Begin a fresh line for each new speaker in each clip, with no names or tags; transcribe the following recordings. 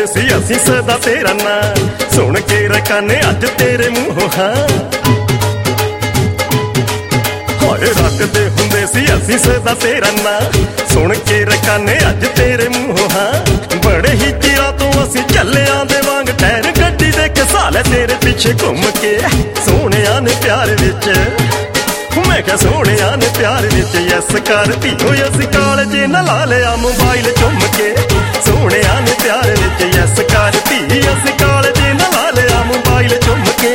सी असी सदा तेरा ना, सुन के रकाने अज तेरे मूंहों हाँ। हाय रखदे हुंदे सी असी सदा तेरा ना, सुन के रकाने अज तेरे मूंहों हाँ। बड़े ही चिरां तो असी चले आंदे वांग टैर गड्डी दे के साले तेरे पीछे घूम के। सोहणिया ने प्यार विच मैं क्या सोहणिया ने प्यार विच यस कर धीओ असी कालज न ला लिया मोबाइल चुम के। सोहणिया ने प्यार विच यस कर धी असी कालज न ला लिया मोबाइल चुम के।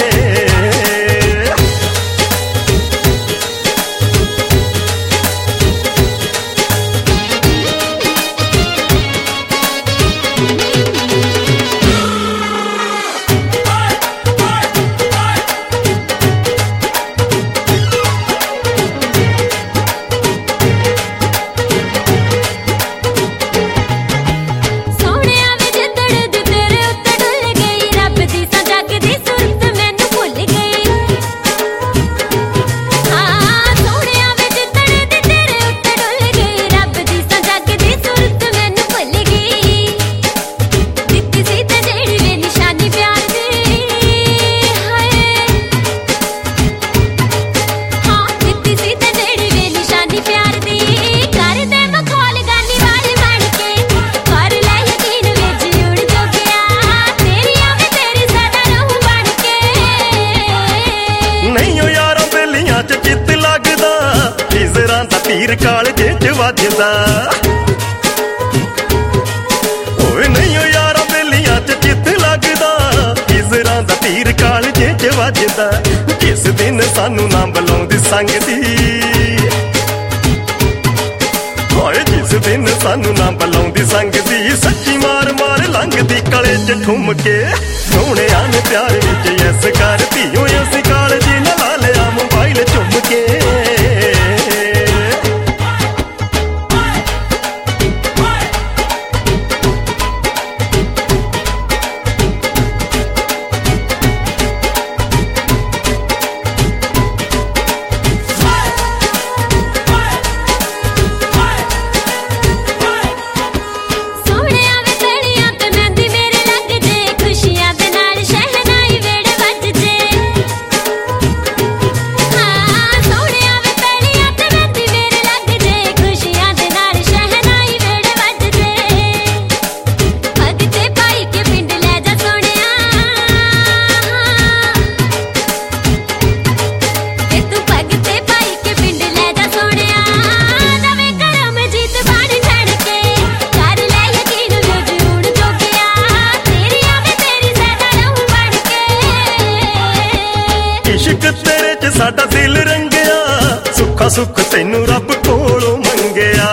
तीर कालजे च वजदा ओए नहीं ओ यारा बेलियां च चित लगदा। इजरां दा तीर कालजे च वजदा। जिस दिन सानू ना बुलाउंदी संग दी, ओए जिस दिन सानू ना बुलाउंदी संग दी, सच्ची मार मार लंघदी कले च ठुम के। सोहणिया ने प्यार विच यस कर धीओ असी कालज न ला लिया मोबाइल चुम के। इश्क तेरे च साडा दिल रंगिया, सुखा सुख तैनू रब कोलों मंगिया।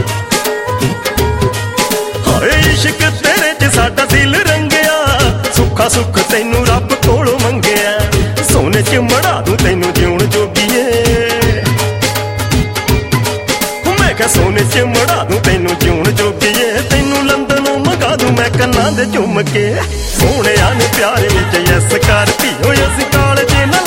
हाय इश्क तेरे च साडा दिल रंगिया, सुखा सुख तैनू रब कोलों मंगिया। सोने च मड़ा दूं तैनू जीउण जोगीए, मैं क्या सोने च मड़ा दूं तैनू जीउण जोगीए। तैनू लंदनों मंगा दूं मैं कन्नां दे झुम के। सोहणिया ने प्यार विच यस कर धीओ असी कालज न